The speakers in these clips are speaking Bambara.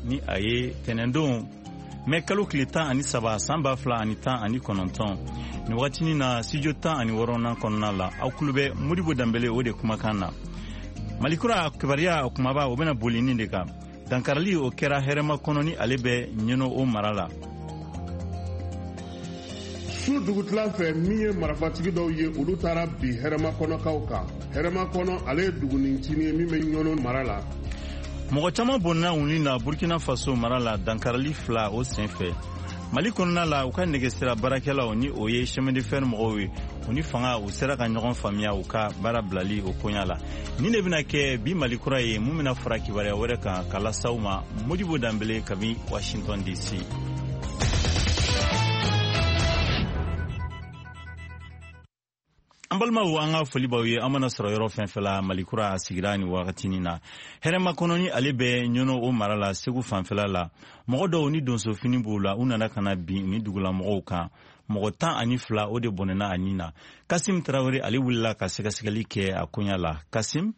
ni a ye tɛnɛndon mɛ kalo tile 17 san 2019 ni wagatini na studio 16 kɔnɔna la aw tulo bɛ Modibo Danbele o de kumakan na. Malikura kibaruya kumaba o bɛna boli nin de kan. Dankarali o kɛra hɛrɛma kɔnɔ ni ale bɛ ɲɛnɔ o mara la. Su dugutila fɛ min ye marifatigi dɔw ye olu taara bi hɛrɛma kɔnɔkaw kan. Hɛrɛma kɔnɔ ale ye dugunincini ye min bɛ ɲɔnɔ mara la. Mɔgɔ caman bɔnna wuli na Burkina Faso mara la dankarali 2 o senfɛ. Mali kɔnɔna la u ka nɛgɛsira baarakɛlaw ni o ye chemin de fer mɔgɔw ye u ni fanga u sera ka ɲɔgɔn faamuya u ka baara bilali o koɲa la. Nin de bɛna kɛ bi Mali kura ye mun bɛna fara kibaruya wɛrɛ kan ka lasaw ma. Modibo Danbele kabi Washington DC. An balimaw an ka foli b'aw ye an mana sɔrɔ yɔrɔ fɛn fɛn la Malikura a sigira ni wagatinin na. Hɛrɛma kɔnɔ ni ale bɛ ɲɔnɔ o mara la Segu fanfɛla la. Mɔgɔ dɔw ni donso fini b'u la u nana ka na bin ni dugulamɔgɔw kan. Mɔgɔ 12 o de bɔnɛna a nin na. Kasim Tarawele ale wulila ka sɛgɛsɛgɛli kɛ a koɲa la. Kasim?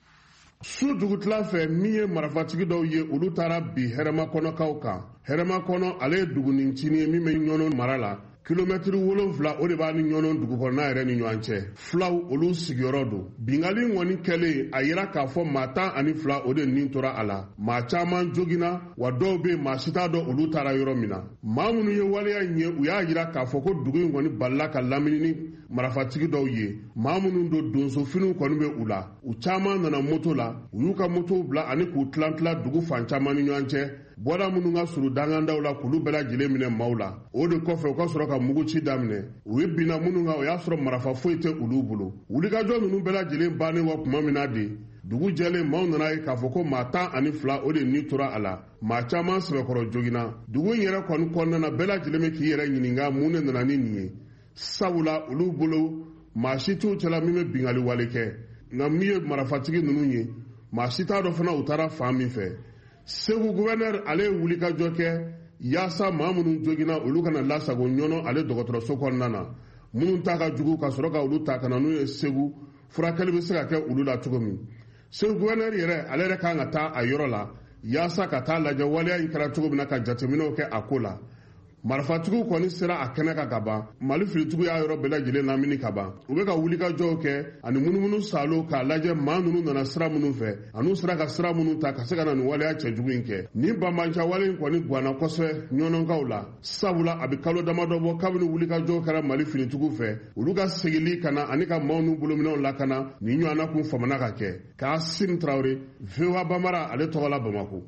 Su dugutila fɛ min ye marifatigi dɔw ye olu taara bi hɛrɛma kɔnɔkaw kan. Hɛrɛma kɔnɔ ale ye dugunincini ye min bɛ ɲɔnɔ mara la. Kilomɛtiri 7 o de b'a ni ɲɔnɔ dugukɔnɔna yɛrɛ ni ɲɔgɔn cɛ. Filaw olu sigiyɔrɔ don. Bingali ŋɔni kɛlen a yira k'a fɔ maa 12 o de nin tora a la. Maa caman jogina wa dɔw bɛ maa si t'a dɔn olu taara yɔrɔ min na. Maa minnu ye waleya in ye u y'a yira k'a fɔ ko dugu in kɔni balila ka lamini ni marifatigi dɔw ye. Maa minnu don donsofiniw kɔni bɛ u la. U caman nana moto la. U y'u ka motow bila ani k'u tilan dugu fan caman ni ɲɔgɔn cɛ. Bɔda minnu ka suru dangandaw la k'olu bɛɛ lajɛlen minɛ maaw la. O de kɔfɛ u ka sɔrɔ ka muguci daminɛ. U ye binna minnu kan o y'a sɔrɔ marifa foyi tɛ olu bolo. Wulikajɔ ninnu bɛɛ lajɛlen bannen wa tuma min na de dugu jɛlen maaw nana ye k'a fɔ ko maa 12 o de ni tora a la. Maa caman sɛbɛkɔrɔ jogina. Dugu in yɛrɛ kɔni kɔnɔna na bɛɛ lajɛlen bɛ k'i yɛrɛ ɲininka mun de nana ni nin ye. Sabula olu bolo maa si t'u cɛla min bɛ bingali wale kɛ. Nka min ye marifatigi ninnu ye maa si t'a dɔn fana u taara fan min fɛ. Segu gouverneur ale ye wulikajɔ kɛ yaasa maa minnu jogina olu kana lasago ɲɔnɔ ale dɔgɔtɔrɔso kɔnɔna na. Minnu ta ka jugu ka sɔrɔ ka olu ta kana n'u ye Segu furakɛli bɛ se ka kɛ olu la cogo min. Segu gouverneur yɛrɛ ale yɛrɛ kan ka taa a yɔrɔ la yaasa ka taa lajɛ waleya in kɛra cogo min na ka jateminɛw kɛ a ko la. Marifatigiw kɔni sera a kɛnɛ kan ka ban. Mali filitigiw y'a yɔrɔ bɛɛ lajɛlen lamini ka ban. U bɛ ka wulikajɔw kɛ ani munumunu salo k'a lajɛ maa ninnu nana sira minnu fɛ an'u sera ka sira minnu ta ka se ka na nin waleya cɛjugu in kɛ. Nin banbanca wale in kɔni guanna kosɛbɛ ɲɔnɔnkaw la. Sabula a bɛ kalo damadɔ bɔ kabini wulikajɔw kɛra Mali filitigiw fɛ. Olu ka segili ka na ani ka maaw n'u bolominɛw lakana nin ɲɔgɔnna kun famana ka kɛ. Kasim Traoré, VOA Bambara ale tɔgɔ la Bamako.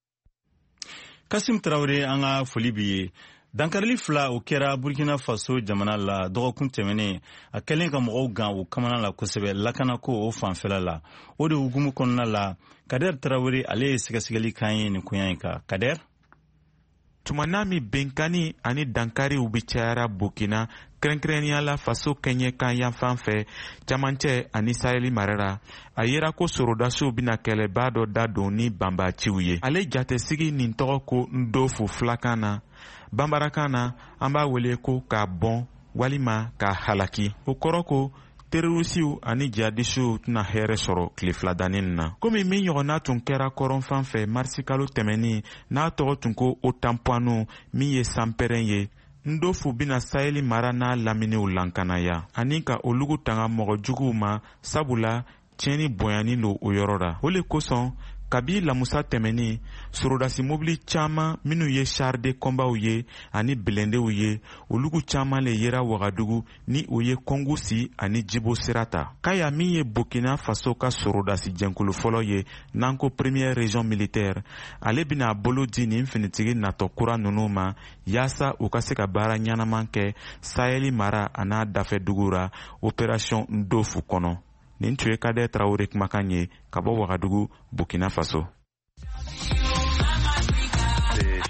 Kasim Traoré an ka foli b'i ye. Dankarili 2 o kɛra Burkina Faso jamana la dɔgɔkun tɛmɛnen a kɛlen ka mɔgɔw gan o kamana la kosɛbɛ lakanako o fanfɛla la. O de hukumu kɔnɔna la Kader Traoré ale ye sɛgɛsɛgɛli kan ye nin koɲa in kan. Kader? Tumana mi benkani ani dankari u bi cayara Burkina kɛrɛnkɛrɛnnenya la faso kɛɲɛ kan yan fan fɛ camancɛ ani Saheli marara a yera ko sorodasiw bina kɛlɛba dɔ da don ni banbaciw ye. Ale jatesigi nin tɔgɔ ko Ndofu filakan na. Bambarakan na an b'a wele ko k'a bɔn walima k'a halaki. O kɔrɔ ko terorisiw ani jihadisiw tɛna hɛrɛ sɔrɔ tile 2 danin na. Komi min ɲɔgɔnna tun kɛra kɔrɔn fan fɛ marisi kalo tɛmɛnin n'a tɔgɔ tun ko Otanpuanu min ye sanpɛrɛn ye. Ndofu bina Saheli mara n'a laminiw lankanaya ani ka olugu tanga mɔgɔ juguw ma sabula tiɲɛni bonyani lo o yɔrɔ la. O le kosɔn kabi lamusa tɛmɛni sorodasi mobili caman minnu ye char de combatw ye ani blendew ye olugu caman le yera Wagadugu ni o ye Kongo si ani Djibo sira ta. Kaya min ye Burkina Faso ka sorodasi jɛnkulu fɔlɔ ye n'an ko première région militaire ale bina bolo di nin finitigi natɔ kura ninnu ma yaasa u ka se ka baara ɲɛnaman kɛ Saheli mara a n'a dafɛ dugura opération Ndofu kɔnɔ. Nin tun ye Kader Traoré kumakan ye ka bɔ Wagadugu, Burkina Faso.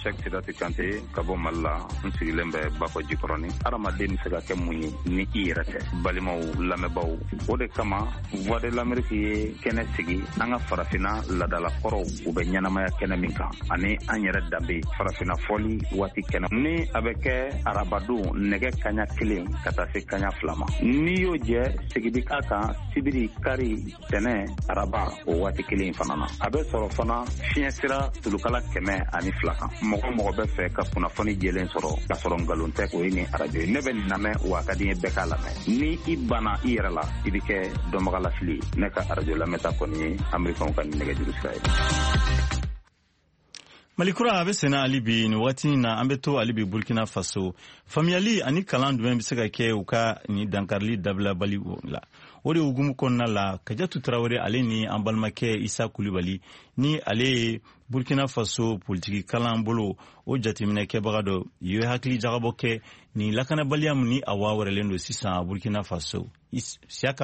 Cheikh Sidati Kante ka bɔ Mali la n sigilen bɛ Bako Jikɔrɔni. Adamaden bɛ se ka kɛ mun ye ni i yɛrɛ tɛ. Balimaw lamɛnbaaw, o de kama Voix de l'Amérique ye kɛnɛ sigi an ka farafinna ladalakɔrɔw u bɛ ɲɛnamaya kɛnɛ min kan ani an yɛrɛ danbe farafinna fɔli waati kɛnɛ. Ni a bɛ kɛ arabadon nɛgɛ kaɲa 1 ka taa se kaɲa 2 ma. N'i y'o jɛ sigidi k'a kan sibiri kari tɛnɛ araba o waati 1 fana na. A bɛ sɔrɔ fana fiɲɛ sira tulukala 102 kan. Mɔgɔ bɛ fɛ ka kunnafoni jɛlen sɔrɔ ka sɔrɔ nkalon tɛ o ye ni arajo ye. Ne bɛ nin lamɛn wa ka di n ye bɛɛ k'a lamɛn. Ni i banna i yɛrɛ la i bɛ kɛ dɔnbagalafili ye. Ne ka arajo lamɛnta kɔni ye Amerikɛnw ka nɛgɛjuru sira ye. Malikura a bɛ senna hali bi nin waati in na an bɛ to hali bi Burkina Faso faamuyali ani kalan jumɛn bɛ se ka kɛ u ka nin dankarili dabilabali la. O de hukumu kɔnɔna la Kajatu Tarawele ale ni an balimakɛ Isa Kulibali ni ale ye Burkina Faso politiki kalan bolo o jateminɛ kɛbaga dɔ ye hakili jagabɔ kɛ ni lakanabaliya min ni a wawɛrɛlen don sisan Burkina Faso. Siaka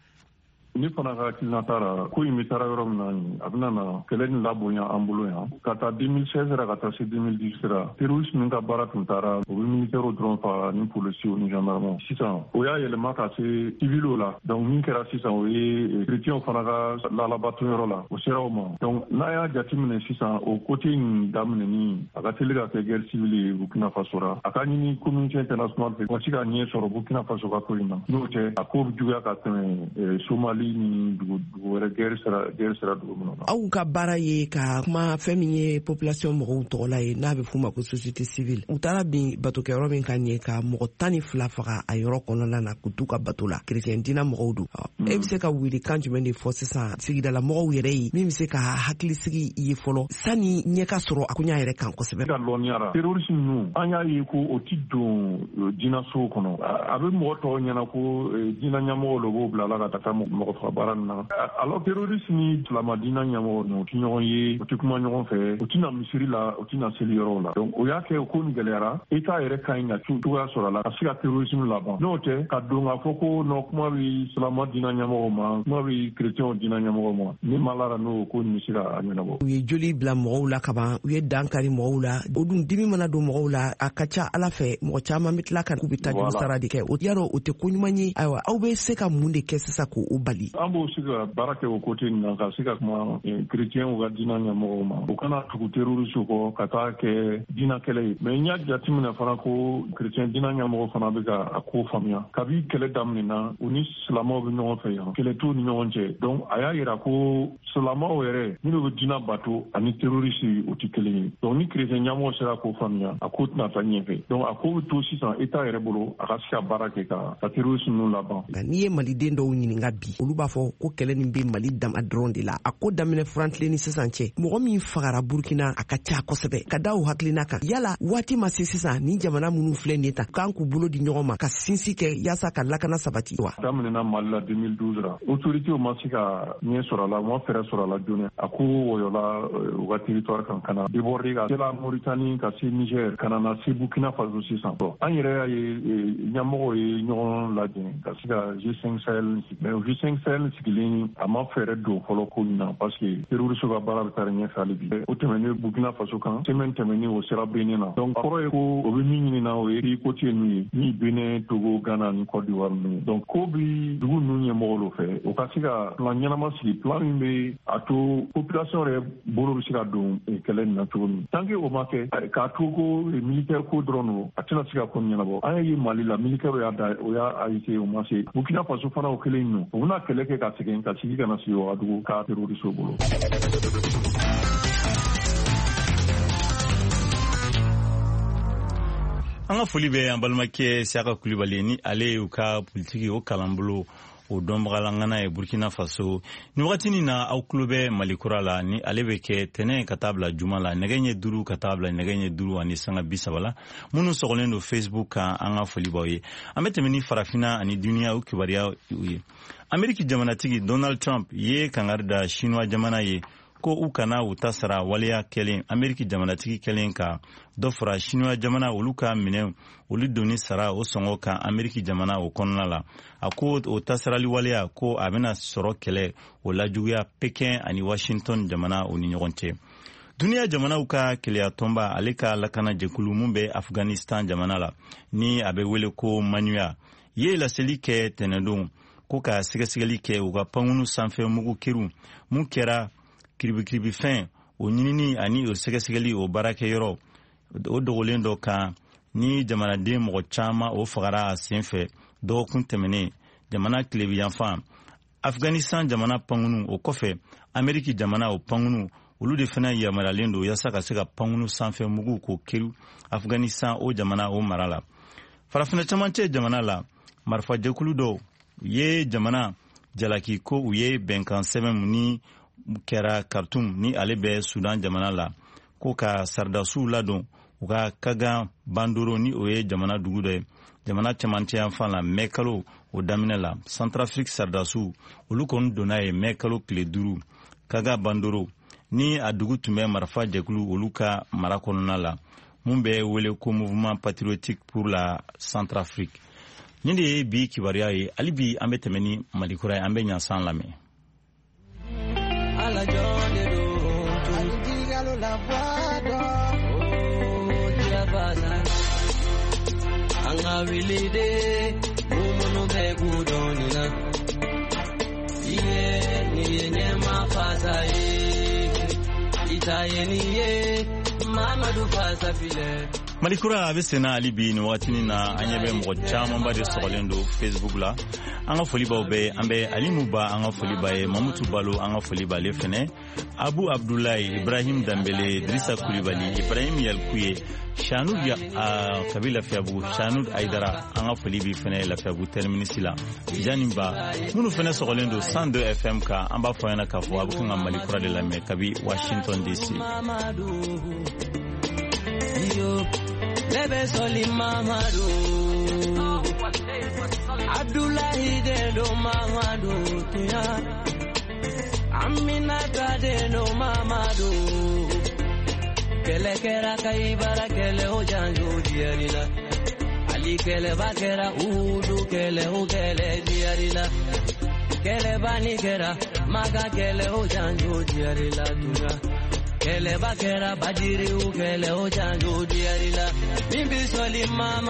ni fana ka hakilinata la ko in bɛ taara yɔrɔ min na a bɛna na kɛlɛ ni labonya an bolo yan ka taa 2016 ra ka taa se 2018 ra terroriste ninnu ka baara tun taara o bɛ militaires dɔrɔn faga ni policiers ni gendarmes sisan o y'a yɛlɛma ka se civils la donc min kɛra sisan o ye chrétiens fana ka lalabatuyɔrɔ la o sera o ma donc n'a y'a jateminɛ sisan o côté in daminɛni a ka teli ka kɛ guerre civile ye Burkina Faso ra a ka ɲini communauté internationale fɛ ka se ka ɲɛ sɔrɔ Burkina Faso ka ko in na n'o tɛ a ko bɛ juguya ka tɛmɛ Somali ni dugu wɛrɛ guerre sera dugu minnu na. Aw ka baara ye ka kuma fɛn min ye population mɔgɔw tɔgɔ la ye n'a bɛ f'o ma ko société civile u taara bin batokɛyɔrɔ min ka ɲɛ ka mɔgɔ 12 faga a yɔrɔ kɔnɔna na k'u t'u ka bato la chrétien dina mɔgɔw don e bɛ se ka wuli kan jumɛn de fɔ sisan sigidala mɔgɔw yɛrɛ ye min bɛ se ka hakilisigi ye fɔlɔ sani ɲɛ ka sɔrɔ a ko ɲa yɛrɛ kan kosɛbɛ. Ka lɔnniyara terrorisme ninnu an y'a ye ko o ti don dinasow kɔnɔ a bɛ mɔgɔ tɔw ɲɛna ko dina ɲɛmɔgɔ de b'o bila la ka taa mɔgɔ faga baara nin na alors terroriste ni silamadina ɲɛmɔgɔ ninnu o ti ɲɔgɔn ye o ti kuma ɲɔgɔn fɛ o tina misiri la o tina seli yɔrɔw la donc o y'a kɛ o ko nin gɛlɛyara État yɛrɛ ka ɲi ka cogoya sɔrɔ a la ka se ka terrorisme laban n'o tɛ ka don k'a fɔ ko non kuma bɛ silamadina ɲɛmɔgɔw ma kuma bɛ chrétienw dina ɲɛmɔgɔw ma ni ma lara n'o ko nin bɛ se ka ɲɛnabɔ. U ye joli bila mɔgɔw la kaban u ye dankari mɔgɔw la o dun dimi mana don mɔgɔw la a ka ca Ala fɛ mɔgɔ caman bɛ tila ka k'u bɛ taa sara de kɛ o yarɔ o tɛ ko ɲuman ye ayiwa aw bɛ se ka mun de kɛ sisan k'o bali. An b'o se ka baara kɛ o côté nin na ka se ka kuma chrétienw ka diinɛ ɲɛmɔgɔw ma o kana tugu terroriste kɔ ka taa kɛ diinɛ kɛlɛ ye mais n y'a jateminɛ fana ko chrétien diinɛ ɲɛmɔgɔ fana bɛ ka a ko faamuya kabi kɛlɛ daminɛna u ni silamɛw bɛ ɲɔgɔn fɛ yan kɛlɛ t'u ni ɲɔgɔn cɛ donc a y'a yira ko silamɛw yɛrɛ minnu bɛ diinɛ bato ani terroriste o tɛ kelen ye donc ni chrétien ɲɛmɔgɔ sera k'o faamuya a ko tɛna taa ɲɛfɛ donc a ko bɛ to sisan État yɛrɛ bolo a ka se ka baara kɛ ka terroriste ninnu laban. N'i ye maliden dɔw ɲininka bi olu b'a fɔ ko kɛlɛ nin bɛ Mali dama dɔrɔn de la a ko daminɛ furantilen ni sisan cɛ mɔgɔ min fagara Burkina a ka ca kosɛbɛ ka da o hakilina kan yala waati ma se sisan ni jamana minnu filɛ nin ta k'an k'u bolo di ɲɔgɔn ma ka sinsin kɛ yaasa ka lakana sabati wa. Daminɛna Mali la 2012 ra autorités ma se ka ɲɛ sɔrɔ a la ma fɛɛrɛ sɔrɔ a la joona a ko wɔyɔla u ka territoire kan ka na déborder ka la Mauritanie ka se Niger ka na se Burkina Faso sisan an yɛrɛ y'a ye ɲɛmɔgɔw ye ɲɔgɔn lajɛ ka se ka G5 Sahel mais G5 Sahel sigilen a ma fɛɛrɛ don fɔlɔ ko min na parce que terroriste ka baara bɛ taa ɲɛfɛ hali bi o tɛmɛnen Burkina Faso kan semaine tɛmɛnen o sera Benin na donc kɔrɔ ye ko o bɛ min ɲini na o ye côté ninnu ye ni Benin Togo Ghana ni Côte d'Ivoire ninnu donc ko bi dugu ninnu ɲɛmɔgɔw fɛ o ka se ka plan ɲɛnama sigi plan min bɛ a to population yɛrɛ bolo bɛ se ka don kɛlɛ nin na cogo min tant que o ma kɛ k'a to ko militaire ko dɔrɔn don a tɛna se ka ko ɲɛnabɔ an ye Mali la militaire o y'a ayise o ma se Burkina Faso fana o kelen ninnu o bɛna kɛlɛ kɛ ka segin ka sigi kana sigi Ouagadougou ka terroriste bolo. An ka foli bɛ an balimakɛ Siaka Kulibali ni ale y'u ka politiki o kalan bolo o dɔnbagalangana ye Burkina Faso ni wagatinin na aw tulo bɛ Malikura la ni ale bɛ kɛ tɛnɛ ka taa bila juma la nɛgɛ ɲɛ 5 ka taa bila nɛgɛ ɲɛ 5 ani sanga 30 la minnu sɔgɔlen don Facebook kan an ka foli b'aw ye an bɛ tɛmɛ ni farafinna ani duniya o kibaruya ye Ameriki jamanatigi Donald Trump ye kangari da Chinois jamana ye ko u kana u ta sara waleya kɛlen Ameriki jamanatigi kɛlen ka dɔ fara Chinois jamana olu ka minɛ olu doni sara o sɔngɔ kan Ameriki jamana o kɔnɔna la a ko o ta sarali waleya ko a bɛna sɔrɔ kɛlɛ o lajuguya Pekin ani Washington jamana o ni ɲɔgɔn cɛ duniya jamanaw ka keleya tɔnba ale ka lakana jɛkulu mun bɛ Afghanistan jamana la ni a bɛ wele ko manuya ye laseli kɛ tɛnɛdon ko ka sɛgɛsɛgɛli kɛ u ka pankunu sanfɛ mugu kiriw mun kɛra kiribikiribifɛn o ɲinini ani o sɛgɛsɛgɛli o baarakɛyɔrɔ o dogolen dɔ kan ni jamanaden mɔgɔ caman o fagara a senfɛ dɔgɔkun tɛmɛnen jamana tilebiyanfan Afghanistan jamana pankunu o kɔfɛ Ameriki jamana o pankunu olu de fana yamaralen don yasa ka se ka pankunu sanfɛ mugu ko kiri Afghanistan o jamana o mara la farafina camancɛ jamana la marifa jɛkulu dɔw ye jamana jalaki ko u ye bɛnkan sɛbɛn ni kɛra Khartoum ni ale bɛ Sudan jamana la ko ka saridasiw ladon u ka Kagan Bandoro ni o ye jamana dugu dɔ ye jamana camancɛ yanfan la mɛ kalo o daminɛ la Centrafrique saridasiw olu kɔni donna ye mɛ kalo tile 5 Kagan Bandoro ni a dugu tun bɛ marifa jɛkulu olu ka mara kɔnɔna la mun bɛ wele ko Mouvement Patriotique pour la Centrafrique. Ni de ye bi kibaruya ye hali bi an bɛ tɛmɛ ni Malikura ye an bɛ ɲasan lamɛn. Malikura a bɛ senna hali bi ni waatinin na an ɲɛ bɛ mɔgɔ camanba de sɔgɔlen don Facebook la an ka foli b'aw bɛɛ an bɛ Alimu Ba an ka foli b'a ye Mamutu Balo an ka foli b'ale fɛnɛ Abu Abdulayi Ibrahim Dambele Drissa Kulibali Ibrahim Yalkuye Shanud Kabi Lafiyabugu Shanud Aidara an ka foli bi fɛnɛ Lafiyabugu terminus la Jani Ba minnu fɛnɛ sɔgɔlen don 102 FM kan an b'a fɔ ɲɛna k'a fɔ a bɛ kan ka Malikura de lamɛn kabi Washington DC. Lebe soli Mamadu Abdullahi de do Mamadu Tia Aminata de no Mamadu Kele kera kaibara kele ojanjo diarila Ali kele bakera udu kele ukele diarila Kele bani kera maga kele ojanjo diarila tuna Kele bakera badiri ukele ojanjo diarila Mimbi soli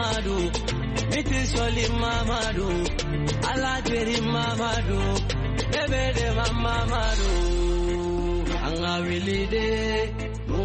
Mamadu Ala jeri Mamadu Bebe de Mamadu Anga wilide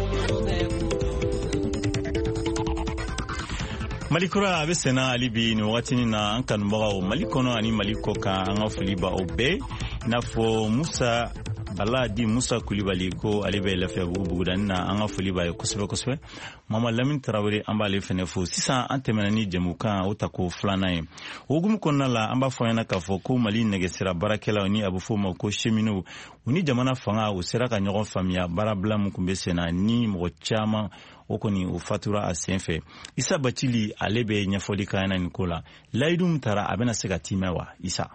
Malikura a bɛ senna hali bi ni waatinin na an kanubagaw Mali kɔnɔ ani Mali kɔ kan an ka foli b'aw bɛɛ i n'a fɔ Musa Bala di Musa Kulibali ko ale bɛ Lafiyabugu bugudani na an ka foli b'a ye kosɛbɛ kosɛbɛ Mama Lamine Tarawele an b'ale fɛnɛ fo sisan an tɛmɛna ni jɛmukan o ta ko filanan ye o hukumu kɔnɔna la an b'a fɔ ɲɛna k'a fɔ ko Mali nɛgɛsira baarakɛlaw ni a bɛ fɔ o ma ko cheminots u ni jamana fanga u sera ka ɲɔgɔn faamuya baarabila min tun bɛ senna ni mɔgɔ caman o kɔni o fatura a senfɛ Isa Bacili ale bɛ ɲɛfɔli k'an ɲɛna nin ko la layidu min taara a bɛna se ka timɛ wa Isa.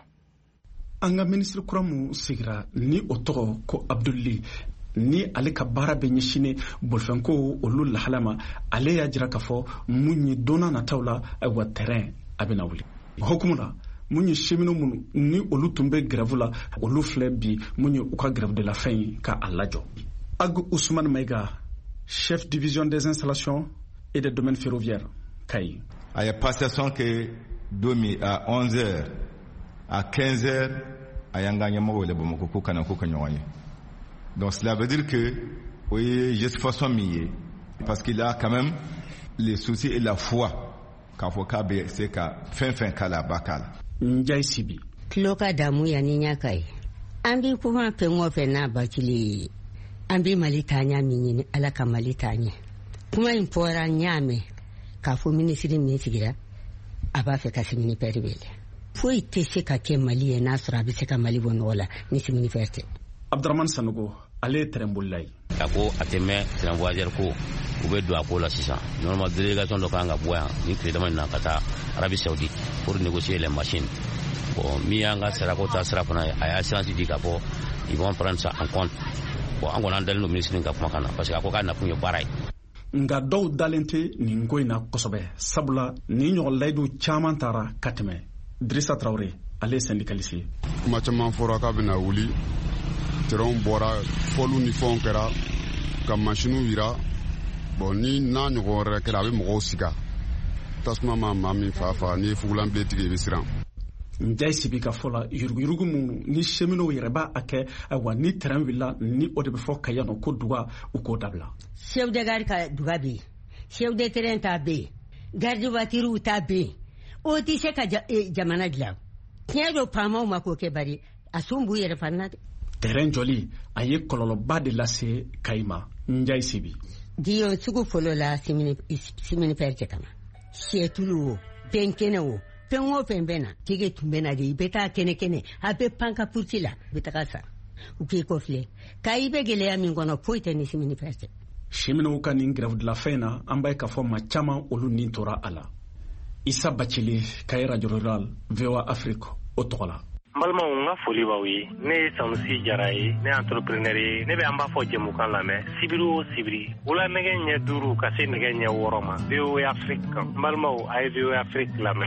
An ka minisiri kura mun sigira ni o tɔgɔ ko Abdulayi ni ale ka baara bɛ ɲɛsinnen bolifɛnko olu lahala ma ale y'a jira k'a fɔ mun ye donna nataw la wa terrain a bɛna wuli hukumu la mun ye cheminot minnu ni olu tun bɛ grève la olu filɛ bi mun ye u ka grève de la faim ye ka a lajɔ Agu Ousmane Maïga chef division des installations et des domaines ferroviaires Kayi a ya passation que domi à 11h à 15h a yanga nyamo le bomoko ko kana ko kanyonye donc cela veut dire que oui juste façon mieux parce qu'il a quand même les soucis et la foi ka fo ka be c'est ka fin kala bakala Njai Sibi Kloka damu ya ninya kai ambi kuma pengo pena bakili ambi malitanya minyini alaka malitanya kuma impora nyame ka fo ministry mitigira abafe kasimini peribele foi tese ka ke mali na sura bi se ka mali bonola ni simini ferte Abdurrahman Sanogo ale trembolai ako ateme tranvoyager ko ube do akola sisan normal délégation do kanga boya ni crédit na kata Arabie Saoudite pour négocier les machines bon mi anga sera ko ta sera fana aya chance di kapo ils vont prendre ça en compte bon an gona dal no ministre nga kuma kana parce que ako kana kunyo barai nga daw dalente ni ngoy na kosobe sabula ni ñol laydu chaman tara katme Drissa Traoré ale syndicaliste kuma caman fɔra k'a bɛna wuli terrain bɔra fɔlu ni fɛnw kɛra ka machine wira bon ni na ɲɔgɔn wɛrɛ kɛra a bɛ mɔgɔw siga tasuma ma maa min fa ni fugulan bile tigɛ i bɛ siran. Njai sibi ka fɔ la yuruguyurugu mun ni cheminot yɛrɛ b'a a kɛ wa ni terrain willa ni o de bɛ fɔ Kaya nɔ ko duga u k'o dabila. chef de gare ka duga bɛ yen chef de terrain ta bɛ yen garde voiture ta bɛ yen o tɛ se ka jamana dilan tiɲɛ don faamaw ma k'o kɛ bari a sun b'u yɛrɛ fana dɛ. Terrain jɔli a ye kɔlɔlɔba de lase Kayi ma Njai sibi. diyo sugu fɔlɔ la simini pɛrɛ cɛ kama sɛtulu o penkɛnɛ o fɛn o fɛn bɛ na tigi tun bɛ na de i bɛ taa kɛnɛ a bɛ pan ka puruti la i bɛ taga sa u k'i kɔfilɛ Kayi bɛ gɛlɛya min kɔnɔ foyi tɛ ni simini pɛrɛ cɛ. cheminot ka nin grève dilanfɛn na an b'a ye k'a fɔ maa caman olu nin tora a la. Isa Bacili Kayi radio rural VOA Afrique o tɔgɔ la. N balimaw n ka foli b'aw ye ne ye Sanusi Jara ye ne ye entrepreneur ye ne bɛ an b'a fɔ jɛmukan lamɛn sibiri o sibiri wula nɛgɛ ɲɛ 5 ka se nɛgɛ ɲɛ 6 ma VOA Afrique kan n balimaw a ye VOA Afrique lamɛn.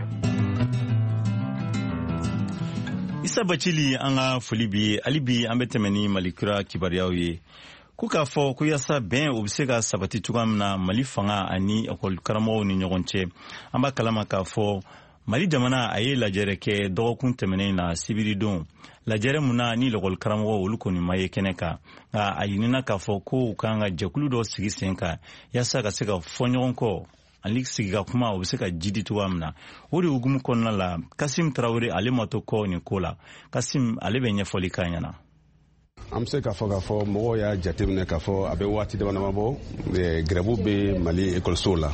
Isa Bacili an ka foli bi hali bi an bɛ tɛmɛ ni Malikura kibaruyaw ye ko k'a fɔ ko yasa bɛn o bɛ se ka sabati cogoya min na Mali fanga ani ekɔli karamɔgɔw ni ɲɔgɔn cɛ an b'a kalama k'a fɔ Mali jamana a ye lajɛrɛ kɛ dɔgɔkun tɛmɛnen na sibiri don lajɛrɛ mun na ni ekɔli karamɔgɔw olu kɔni ma ye kɛnɛ kan nka a ɲinina k'a fɔ ko u kan ka jɛkulu dɔ sigi sen kan yasa ka se ka fɔ ɲɔgɔn kɔ ani sigi ka kuma o bɛ se ka jidi cogoya min na o de hukumu kɔnɔna la Kasim Tarawele ale ma to kɔ nin ko la Kasim ale bɛ ɲɛfɔli k'a ɲɛna. An bɛ se k'a fɔ mɔgɔw y'a jateminɛ k'a fɔ a bɛ waati dama bɔ grève bɛ Mali ekɔlisow la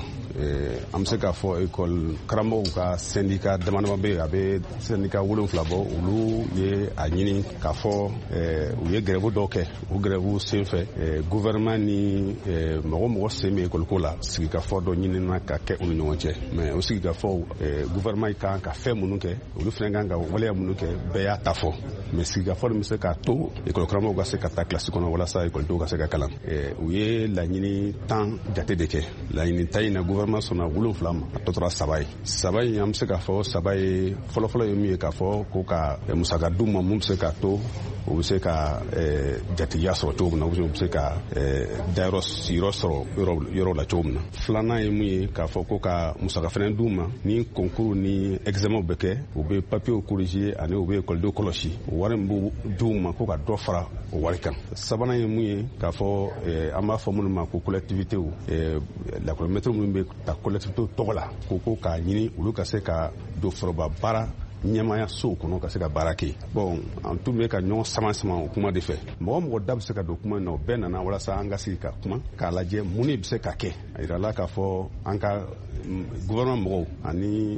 an bɛ se k'a fɔ ekɔli karamɔgɔw ka syndicat dama bɛ yen a bɛ syndicat 7 bɔ olu ye a ɲini k'a fɔ u ye grève dɔw kɛ o grève senfɛ gouvernement ni mɔgɔ sen bɛ ekɔliko la sigikafɔ dɔ ɲinina ka kɛ u ni ɲɔgɔn cɛ mais o sigikafɔ gouvernement kan ka fɛn minnu kɛ olu fana kan ka waleya minnu kɛ bɛɛ y'a ta fɔ mais sigikafɔ bɛ se k'a to ekɔli karamɔgɔw ka se ka taa kilasi kɔnɔ walasa ekɔlidenw ka se ka kalan u ye laɲini 10 jate de kɛ laɲini 10 in na gouvernement sɔnna 7 ma a tɔ tora 3 ye 3 in an bɛ se k'a fɔ 3 ye fɔlɔfɔlɔ ye min ye k'a fɔ ko ka musaka d'u ma mun bɛ se k'a to u bɛ se ka jatigiya sɔrɔ cogo min na u bɛ se ka dayɔrɔ siyɔrɔ sɔrɔ yɔrɔ la cogo min na 2nan ye mun ye k'a fɔ ko ka musaka fana d'u ma ni concours ni examen bɛ kɛ u bɛ papier corriger ani u bɛ ekɔlidenw kɔlɔsi wari min b'u d'u ma ko ka dɔ fara o wari kan 3nan ye mun ye k'a fɔ an b'a fɔ minnu ma ko collectivité lakɔlimɛtiri minnu bɛ ta collectivité tɔgɔ la ko k'a ɲini olu ka se ka don foroba baara ɲɛmaya sow kɔnɔ ka se ka baara kɛ bon an tun bɛ ka ɲɔgɔn sama o kuma de fɛ mɔgɔ da bɛ se ka don kuma in na o bɛɛ nana walasa an ka sigi ka kuma k'a lajɛ mun de bɛ se ka kɛ a yirala k'a fɔ an ka gouvernement mɔgɔw ani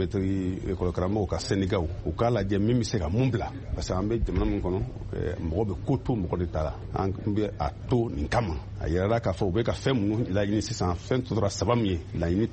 ekɔli karamɔgɔw ka syndicat u k'a lajɛ min bɛ se ka mun bila parce que an bɛ jamana min kɔnɔ mɔgɔ bɛ ko to mɔgɔ de ta la an bɛ a to nin kama a yirala k'a fɔ u bɛ ka fɛn minnu laɲini sisan fɛn tora 3 min ye laɲini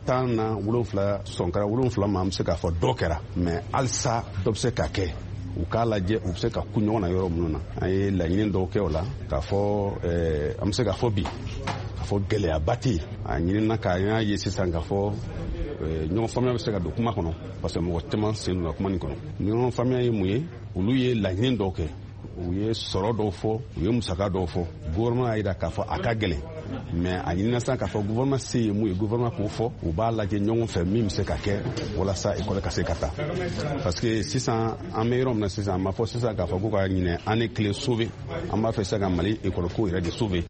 17 sɔnkara 7 ma an bɛ se k'a fɔ dɔ kɛra mais halisa dɔ bɛ se ka kɛ u k'a lajɛ u bɛ se ka ku ɲɔgɔn na yɔrɔ minnu na an ye laɲini dɔw kɛ o la k'a fɔ an bɛ se k'a fɔ bi k'a fɔ gɛlɛyaba tɛ yen a ɲinina k'a y'a ye sisan k'a fɔ ɲɔgɔn faamuya bɛ se ka don kuma kɔnɔ parce que mɔgɔ caman sen donna kuma nin kɔnɔ ɲɔgɔn faamuya ye mun ye olu ye laɲini dɔw kɛ u ye sɔrɔ dɔw fɔ u ye musaka dɔw fɔ gouvernement y'a jira k'a fɔ a ka gɛlɛn mais a ɲinina sisan k'a fɔ gouvernement se ye mun ye gouvernement k'o fɔ u b'a lajɛ ɲɔgɔn fɛ min bɛ se ka kɛ walasa ekɔli ka se ka taa parce que sisan an bɛ yɔrɔ min na sisan an b'a fɔ sisan k'a fɔ ko ka ɲinɛ année kelen sauver an b'a fɛ sisan ka Mali ekɔliko yɛrɛ de sauver.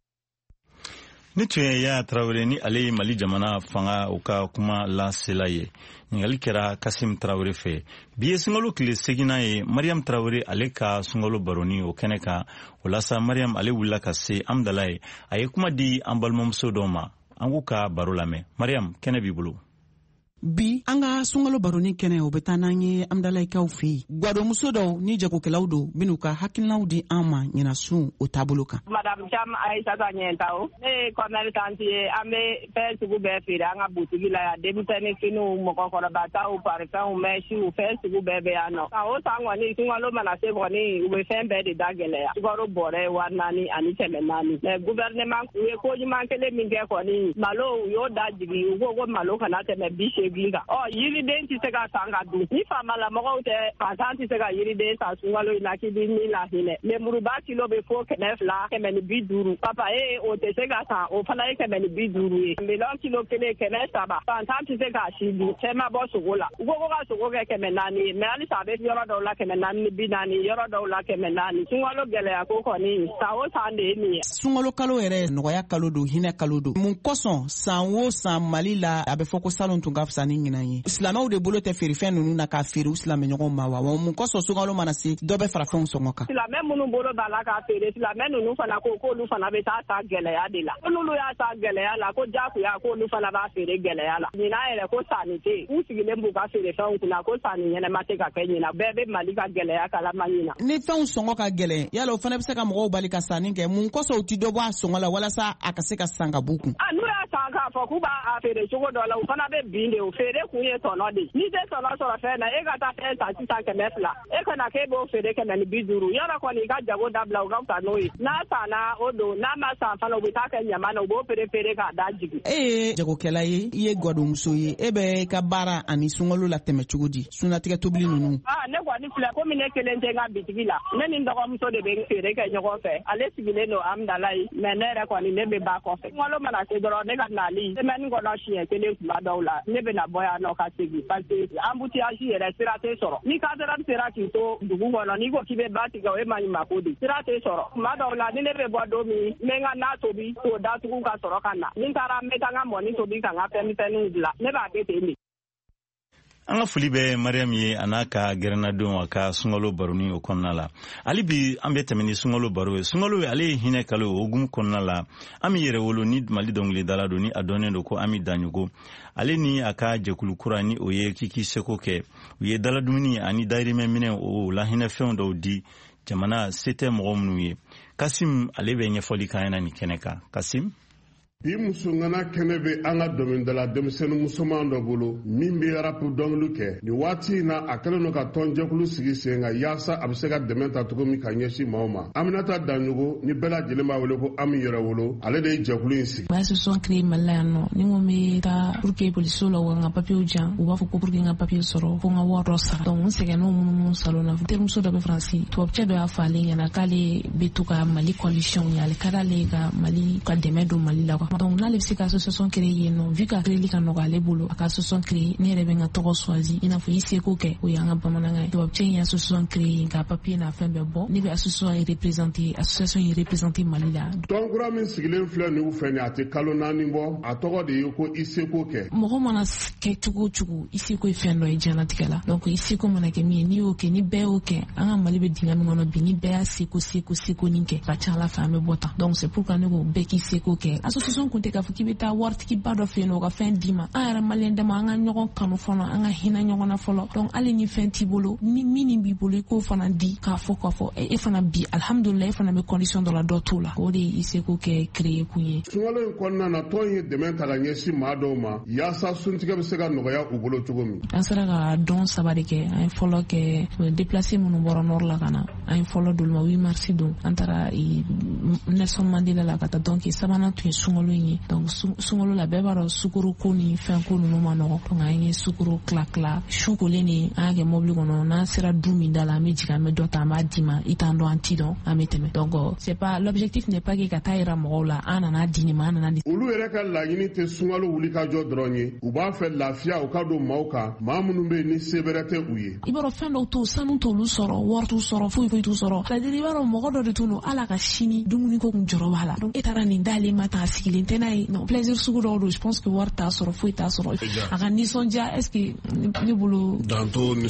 Ni tun ye Yaya Tarawele ni ale ye Mali jamana fanga u ka kuma lasela ye ɲininkali kɛra Kasim Tarawele fɛ bi ye sunkalo tile 8nan ye Mariam Tarawele ale ka sunkalo baroni o kɛnɛ kan o la sa Mariam ale wulila ka se Amdala ye a ye kuma di an balimamuso dɔw ma an k'u ka baro lamɛn Mariam kɛnɛ b'i bolo. Bi an ka sunkalo baroni kɛnɛ o bɛ taa n'an ye Amdalayikaw fɛ yen gwadɔmuso dɔw ni jagokɛlaw don bɛn'u ka hakilinaw di an ma ɲina sun o taabolo kan. Madame Cham Aïssata Ɲɛntaw ne ye commerçante ye an bɛ fɛn sugu bɛɛ feere an ka butigi la yan denmisɛnnin finiw mɔgɔkɔrɔbataw parfɛnw mɛsiw fɛn sugu bɛɛ bɛ yan nɔ o san kɔni sunkalo mana se kɔni u bɛ fɛn bɛɛ de da gɛlɛya sukaro bɔrɛ 4 ani 4 mais gouvernement u ye ko ɲuman kelen min kɛ kɔni malo u y'o da jigi u ko malo kana tɛmɛ 80 egili kan yiriden tɛ se ka san ka dun ni faamalamɔgɔw tɛ fantan tɛ se ka yiriden san sunkalo in na k'i b'i ni lahinɛ lemuruba kilo bɛ fo 250 papa o tɛ se ka san o fana ye 250 ye miliyɔn kilo 1 300 fantan tɛ se ka si dun cɛ ma bɔ sogo la u ko ka sogo kɛ 400 ye mais halisa a bɛ yɔrɔ dɔw la 440 yɔrɔ dɔw la 400 sunkalo gɛlɛya ko kɔni san o san de ye nin ye. Sunkalo kalo yɛrɛ nɔgɔya kalo don hinɛ kalo don mun kosɔn san o san Mali la a bɛ fɔ ko salon tun ka fisa ni ɲinan ye silamɛw de bolo tɛ feerefɛn ninnu na k'a feere u silamɛɲɔgɔnw ma wa mun kosɔn sunkalo mana se dɔ bɛ fara fɛnw sɔngɔ kan. Silamɛ minnu bolo b'a la k'a feere silamɛ ninnu fana ko k'olu fana bɛ taa sa gɛlɛya de la n'olu y'a sa gɛlɛya la ko jagoya k'olu fana b'a feere gɛlɛya la ɲinan yɛrɛ ko sanni tɛ yen u sigilen b'u ka feerefɛnw kunna ko sanni ɲɛnɛma tɛ ka kɛ ɲinan bɛɛ bɛ Mali ka gɛlɛya kalama ɲinan. Ni fɛnw sɔngɔ ka gɛlɛn yala o fana bɛ se ka mɔgɔw bali ka sanni kɛ mun kosɔn u tɛ dɔ bɔ a sɔngɔ la walasa a ka se ka san ka b'u kun. N'u y'a san k'a fɔ k'u b'a feere cogo dɔ la u fana bɛ bin de o feere kun ye tɔnɔ de n'i tɛ tɔnɔ sɔrɔ fɛn na e ka taa fɛn ta sisan 200 e kana k'e b'o feere 250 yɔrɔ kɔni i ka jago dabila u ka fisa n'o ye n'a sanna o don n'a ma san fana u bɛ taa kɛ ɲama na u b'o feere k'a da jigin. E ye jagokɛla ye i ye gwadomuso ye e bɛ ka baara ani sunkalo la tɛmɛ cogo di sunatigɛ tobili ninnu. Ne kɔni filɛ komi ne kelen tɛ n ka bitigi la ne ni n dɔgɔmuso de bɛ feere kɛ ɲɔgɔn fɛ ale sigilen don Amdalayi mais ne yɛrɛ kɔni ne bɛ ba kɔfɛ sunkalo mana se dɔrɔn ne ka nali semaine kɔnɔ siɲɛ kelen tuma dɔw la ne bɛ na bɔ yan nɔ ka segin parce que embouteillage yɛrɛ sira tɛ sɔrɔ ni cadre sera k'i to dugu kɔnɔ n'i ko k'i bɛ ba tigɛ o ye maɲumako de sira tɛ sɔrɔ tuma dɔw la ni ne bɛ bɔ don min n bɛ n ka na tobi k'o datugu ka sɔrɔ ka na ni n taara n bɛ taa n ka mɔni tobi ka n ka fɛnmisɛnninw dilan ne b'a kɛ ten de. An ka foli bɛ Mariam ye a n'a ka gɛrɛnnadenw a ka sunkalo baroni o kɔnɔna la hali bi an bɛ tɛmɛ ni sunkalo baro ye sunkalo ale ye hinɛ kalo o hukumu kɔnɔna la an bɛ yɛrɛ wolo ni Mali dɔnkilidala don ni a dɔnnen don ko Ami Daɲogo ale ni a ka jɛkulu kura ni o ye kiki seko kɛ u ye daladumuni ani dayirimɛ minɛ o lahinɛfɛnw dɔw di jamana se tɛ mɔgɔ minnu ye Kasim ale bɛ ɲɛfɔli k'an ɲɛna nin kɛnɛ kan Kasim. Bi musongana kɛnɛ bɛ an ka dɔnkilidala denmisɛnnin musoman dɔ bolo min bɛ rap dɔnkili kɛ nin waati in na a kɛlen don ka tɔnjɛkulu sigi sen kan yaasa a bɛ se ka dɛmɛ ta cogo min ka ɲɛsin maaw ma Aminata Daɲogo ni bɛɛ lajɛlen b'a wele ko Ami yɛrɛ wolo ale de ye jɛkulu in sigi. Association créé Mali la yan nɔ ni n ko n bɛ taa pour que policiers la u ka n ka papiers jan u b'a fɔ ko pour que n ka papier sɔrɔ fo n ka wari dɔ sara donc n sɛgɛnna o munumunu salon na terimuso dɔ bɛ Faransi tubabukɛ dɔ y'a fɔ ale ɲɛna k'ale bɛ to ka Mali condition ye ale ka d'ale ka Mali ka dɛmɛ don Mali la donc n'ale bɛ se ka association créé yen nɔ vu que a créeli ka nɔgɔ ale bolo a ka association créé ne yɛrɛ bɛ n ka tɔgɔ choisi i n'a fɔ i seko kɛ o y'an ka bamanankan ye tubabukɛ in ye association créé yen ka papier n'a fɛn bɛɛ bɔ ne bɛ association ye représenter Mali la. Tɔnkura min sigilen filɛ nin u fɛ nin a tɛ kalo 4 bɔ a tɔgɔ de ye ko i seko kɛ. Mɔgɔ mana kɛ cogo o cogo i seko ye fɛn dɔ ye diɲɛlatigɛ la donc i seko mana kɛ min ye n'i y'o kɛ ni bɛɛ y'o kɛ an ka Mali bɛ dingɛ min kɔnɔ bi ni bɛɛ y'a seko nin kɛ ka ca Ala fɛ an bɛ bɔ tan donc c'est pourquoi ne ko bɛɛ k'i seko kɛ association kun tɛ k'a fɔ k'i bɛ taa waritigiba dɔ fɛ yen nɔ o ka fɛn d'i ma an yɛrɛ Maliyɛn dama an ka ɲɔgɔn kanu fɔlɔ an ka hinɛ ɲɔgɔn na fɔlɔ donc hali ni fɛn t'i bolo ni min b'i bolo i k'o fana di k'a fɔ e fana bi alhamdulillah e fana bɛ condition dɔ la dɔ t'o la o de ye i seko kɛ créer kun ye. Sunkalo in kɔnɔna na tɔn ye dɛmɛ ta ka ɲɛsin maa dɔw ma yaasa suntigɛ bɛ se ka nɔgɔya u bolo cogo min. An sera ka dɔn 3 de kɛ an ye fɔlɔ kɛ déplacé minnu bɔra nord la ka na an ye fɔlɔ d'olu ma 8 mars don an taara Nelson Mandela la ka taa donc 3nan tun ye sunkalo in ye donc sunkalo la bɛɛ b'a dɔn sukaro ko ni fɛn ko ninnu ma nɔgɔ donc an ye sukaro tila su kolen ni an y'a kɛ mobili kɔnɔ n'an sera du min da la an bɛ jigin an bɛ dɔ ta an b'a d'i ma i t'an dɔn an t'i dɔn an bɛ tɛmɛ donc c'est pas l'objectif n'est pas que ka taa yira mɔgɔw la an nana di nin ma an nana di. Olu yɛrɛ ka laɲini tɛ sunkalo wuli ka jɔ dɔrɔn ye u b'a fɛ lafiya u ka don maaw kan maa minnu bɛ yen ni se bɛrɛ tɛ u ye. I b'a dɔn fɛn dɔw to sanu t'olu sɔrɔ wari t'u sɔrɔ foyi t'u sɔrɔ c'est-à-dire i b'a dɔn mɔgɔ dɔ de tun don ala ka sini dumuni ko kun jɔrɔ b'a la donc e taara nin d'ale ma tan a sigilen tɛ n'a ye non plaisir sugu dɔw don je pense que wari t'a sɔrɔ foyi t'a sɔrɔ a ka nisɔndiya est-ce que ne bolo dan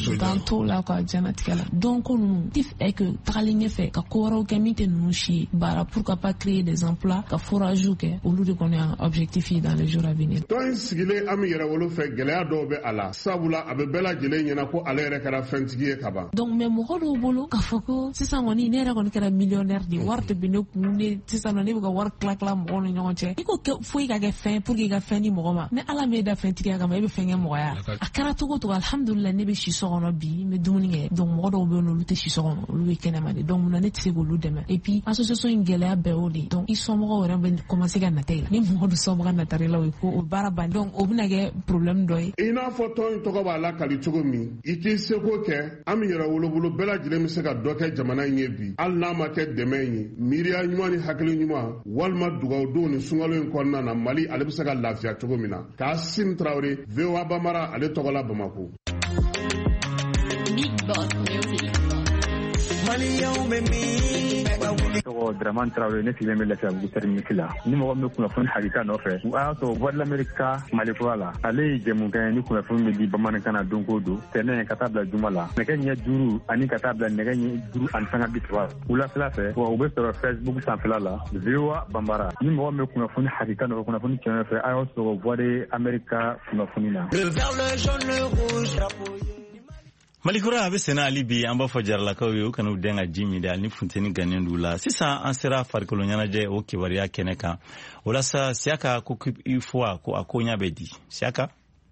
t'o la quoi diɲɛlatigɛ la donc ko ninnu tif est que tagalen ɲɛfɛ ka ko wɛrɛw kɛ min tɛ ninnu si ye baara pour que pas créer des emplois ka forage kɛ olu de kɔni y'an objectif ye dans les jours à venir. Tɔn in sigilen Ami yɛrɛ wolo fɛ gɛlɛya dɔw bɛ a la sabula a bɛ bɛɛ lajɛlen ɲɛna ko ale yɛrɛ kɛra fɛntigi ye ka ban. Donc mais mɔgɔ dɔw bolo k'a fɔ ko sisan kɔni ne yɛrɛ kɔni kɛra millionnaire de wari tɛ bɛ ne ne sisan ne bɛ ka wari tila mɔgɔw ni ɲɔgɔn cɛ i ko foyi ka kɛ fɛn pour que i ka fɛn di mɔgɔ ma ni ala m'e da fɛn tigiya kama e bɛ fɛn kɛ mɔgɔya a kɛra cogo cogo alhamdulillah ne bɛ si so kɔnɔ bi n bɛ dumuni kɛ donc mɔgɔ dɔw bɛ yen olu tɛ si so kɔnɔ olu bɛ kɛnɛma de donc mun na ne tɛ se k'olu dɛmɛ et puis association in gɛlɛya bɛɛ o de donc i somɔgɔw yɛrɛ bɛ commencer ka nata i la ni mɔgɔ dun somɔgɔ natara i la o ye ko o baara ban donc o bɛna kɛ problème dɔ ye. i n'a fɔ tɔn in tɔgɔ b'a la kali cogo min i k'i seko kɛ an bɛ yɛrɛ wolobolo bɛɛ lajɛlen bɛ se ka dɔ kɛ jamana in ye bi hali n'a ma kɛ dɛmɛ in ye miiriya ɲuman ni hakili ɲuman walima dugawu ni sunkalo in kɔnɔna na Mali ale bɛ se ka lafiya cogo min na Kasim Traoré VOA Bambara ale tɔgɔ la Bamako. Big Boss Music. tɔgɔ Draman Traoré ne sigilen bɛ Lafiyabugu terminus la ni mɔgɔ min bɛ kunnafoni hakika nɔfɛ o y'a sɔrɔ Voix de l'Amérique Mali kura la ale ye jɛmukan ye ni kunnafoni bɛ di bamanankan na don o don tɛnɛ ka taa bila juma la nɛgɛ ɲɛ 5 ani ka taa bila nɛgɛ ɲɛ 5 ani 30 wulafɛla fɛ wa u bɛ sɔrɔ Facebook sanfɛla la VOA Bambara ni mɔgɔ min bɛ kunnafoni hakika nɔfɛ kunnafoni tiɲɛ fɛ a y'o sɔrɔ Voix de l'Amérique kunnafoni na. Le vert, le jaune, le rouge, Malikura a bɛ sɛnɛ hali bi an b'a fɔ jaralakaw ye u kana u den ka ji min de hali ni funteni gannen d'u la sisan an sera farikolo ɲɛnajɛ o kibaruya kɛnɛ kan o la sa Siaka ko i fɔ ko a ko ɲɛ bɛ di Siaka.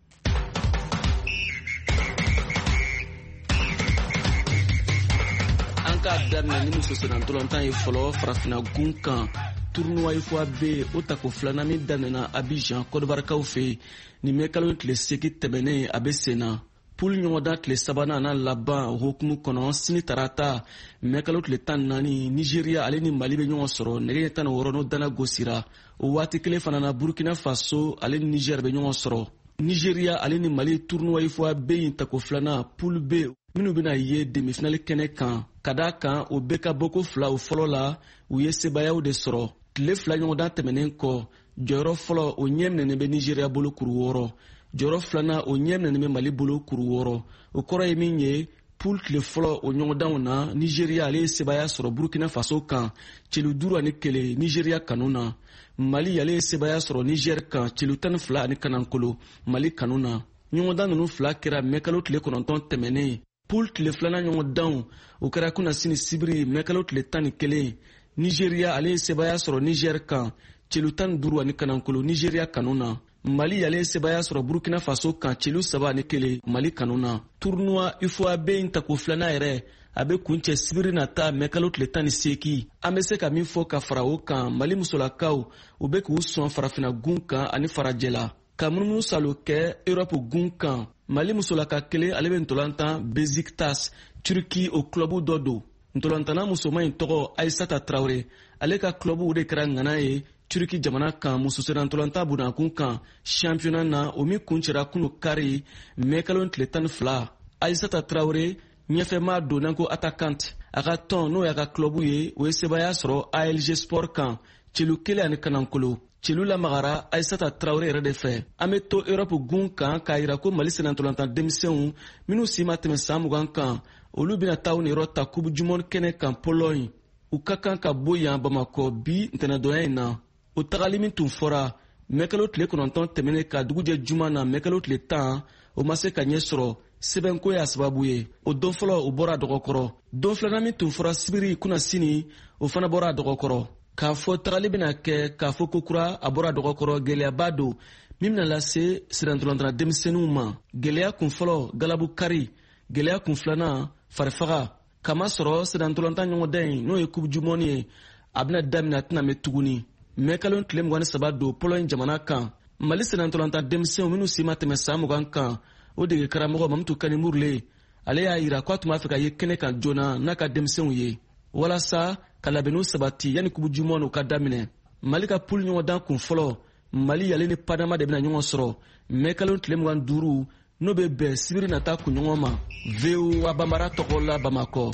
An ka daminɛ ni muso senatɔlɔntan ye fɔlɔ farafina gun kan tournoi IFOA B o tako filanan min daminɛna Abidjan Kɔdivarikaw fɛ nin mɛ kalo tile 8 tɛmɛnen a bɛ sen na. Poul ɲɔgɔndan tile 3nan n'a laban o hukumu kɔnɔ sini tarata mɛ kalo tile 14 Nigeria ale ni Mali bɛ ɲɔgɔn sɔrɔ nɛgɛ ɲɛ 16 n'o dana gosira o waati kelen fana na Burkina Faso ale ni Niger bɛ ɲɔgɔn sɔrɔ. Nigeria ale ni Mali tournoi IFOA B in tako filanan Poul B minnu bɛna ye demi-finale kɛnɛ kan ka d'a kan o bɛɛ ka bɔ ko fila o fɔlɔ la u ye sebayaw de sɔrɔ tile 2 ɲɔgɔndan tɛmɛnen kɔ jɔyɔrɔ fɔlɔ o ɲɛ minɛnen bɛ Nigeria bolo kuru 6 jɔyɔrɔ filanan o ɲɛ minɛnen bɛ Mali bolo kuru 6 o kɔrɔ ye min ye poule tile fɔlɔ o ɲɔgɔndanw na Nigeria ale ye sebaya sɔrɔ Burkina Faso kan celu 5 ani 1 Nigeria kanu na Mali ale ye sebaya sɔrɔ Niger kan celu 12 ani 9 Mali kanu na ɲɔgɔndan ninnu fila kɛra mɛ kalo tile 9 tɛmɛnen poule tile filanan ɲɔgɔndanw o kɛra kunna sini sibiri mɛ kalo tile 11 Nigeria ale ye sebaya sɔrɔ Niger kan celu 15 ani 9 Nigeria kanu na Mali ale sebaya sɔrɔ Burkina Faso kan celu 7 ani 1 Mali kanu na tournoi IFOA B in tako filanan yɛrɛ a bɛ kuncɛ sibiri nata mɛ kalo tile 18 an bɛ se ka min fɔ ka fara o kan Mali musolakaw u bɛ k'u sɔn farafina gun kan ani farajɛ la ka munumunu salo kɛ Europe gun kan Mali musolaka kelen ale bɛ ntolantan Besiktas Turki o club dɔ don ntolantana musoman in tɔgɔ Aissata Traoré ale ka club de kɛra ŋana ye Turki jamana kan muso senatɔlɔntan bunakun kan championnat na o min kun cɛra kunu kari mɛ kalo tile 12 Aissata Traoré ɲɛfɛma donnan ko attaquante a ka tɔn n'o y'a ka club ye o ye sebaya sɔrɔ ALG Sport kan celu 1 ani 9 celu lamagara Aissata Traoré yɛrɛ de fɛ an bɛ to Europe gun kan k'a yira ko Mali senatɔlɔntan denmisɛnw minnu si ma tɛmɛ san 20 kan olu bɛna taa u niyɔrɔ ta coupe du monde kɛnɛ kan Pologne u ka kan ka bɔ yan Bamakɔ bi ntɛnɛdonya in na o tagali min tun fɔra mɛ kalo tile 9 tɛmɛnen ka dugujɛ juma na mɛ kalo tile 10 o ma se ka ɲɛ sɔrɔ sɛbɛnko y'a sababu ye o don fɔlɔ o bɔra a dɔgɔkɔrɔ don filanan min tun fɔra sibiri kunna sini o fana bɔra a dɔgɔkɔrɔ k'a fɔ tagali bɛna kɛ k'a fɔ ko kura a bɔra a dɔgɔkɔrɔ gɛlɛyaba don min bɛna lase senatɔlɔntana denmisɛnninw ma gɛlɛya kun fɔlɔ galabu kari gɛlɛya kun filanan farifaga kama sɔrɔ senatɔlɔntan ɲɔgɔndan in n'o ye coupe du monde ye a bɛna daminɛ a tɛna mɛn tuguni mɛ kalo tile 23 don Pologne jamana kan Mali senatɔlɔntan denmisɛnw minnu si ma tɛmɛ san 20 kan o dege karamɔgɔ Mamutu Kani Murle ale y'a yira ko a tun b'a fɛ ka ye kɛnɛ kan joona n'a ka denmisɛnw ye walasa ka labɛnniw sabati yanni coupe du monde ka daminɛ Mali ka poule ɲɔgɔndan kun fɔlɔ Mali ale ni Panama de bɛna ɲɔgɔn sɔrɔ mɛ kalo tile 25 n'o bɛ bɛn sibiri nata kunɲɔgɔn ma VOA Bambara tɔgɔ la Bamakɔ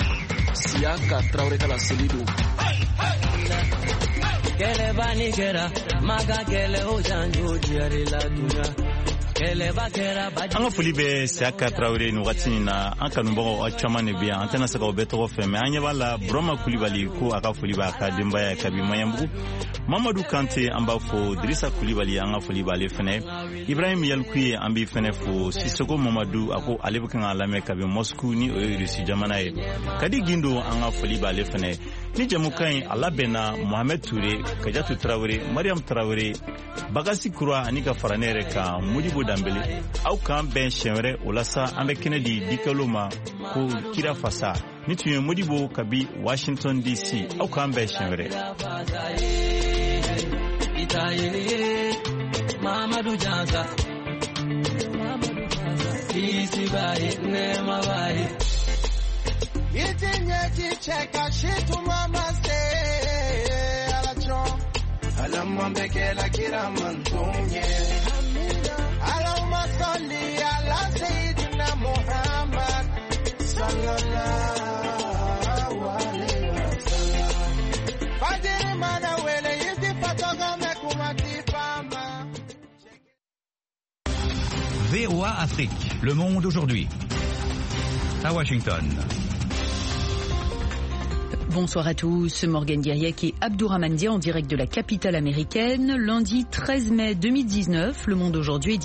Siaka Traoré ka laseli don. Kelebani kera maga kele ojanjo diari la dunya an ka foli bɛ Siaka Traoré ni wagati in na an kanubagaw caman de bɛ yan an tɛna se k'o bɛɛ tɔgɔ fɛ mɛ an ɲɛ b'a la Burama Kulibali ko a ka foli b'a ka denbaya kabi Maɲanbugu Mamadu Kante an b'a fɔ Dirisa Kulibali an ka foli b'ale fɛnɛ Ibrahim Yalkuye an b'i fɛnɛ fɔ Sisoko Mamadu a ko ale bɛ kan ka lamɛn kabi Moscou ni o ye Rusi jamana ye Kadi Gindo an ka foli b'ale fɛnɛ ni jamukan yi a labɛnna Mohamed Touré, Kajatu Traoré, Mariam Traoré, Bagasi Kura ani ka fara ne yɛrɛ kan Modibo Dambele. Aw k'an bɛn siɲɛ wɛrɛ o la sa an bɛ kɛnɛ di dikɛlo ma ko kira fasa. Ni tun ye Modibo kabi Washington DC. Aw k'an bɛn siɲɛ wɛrɛ. Mamadou Jansa Isi bayi nema bayi Itinye kicheka shitu mama se alacho Alamwambe kela kira mantunye Allahumma salli ala Sayyidina Muhammad Sallallahu alayhi wa sallam Fajiri mana wele yizi patoga mekumati fama VOA Afrique, le monde aujourd'hui. À Washington. Bonsoir à tous, Morgane Guerriac et Abdourahmane Dia en direct de la capitale américaine. Lundi 13 mai 2019, Le Monde aujourd'hui.